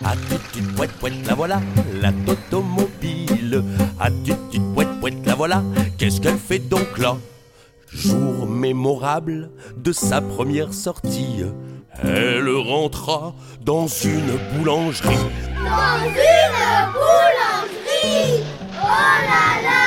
Ah tut pouet pouet, la voilà, la automobile. Ah tut pouet pouet, la voilà, qu'est-ce qu'elle fait donc là? Jour mémorable de sa première sortie, elle rentra dans une boulangerie. Dans une boulangerie. Oh là là.